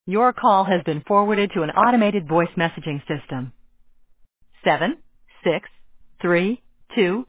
Your call has been forwarded to an automated voice messaging system. 7, 6, 3, 2,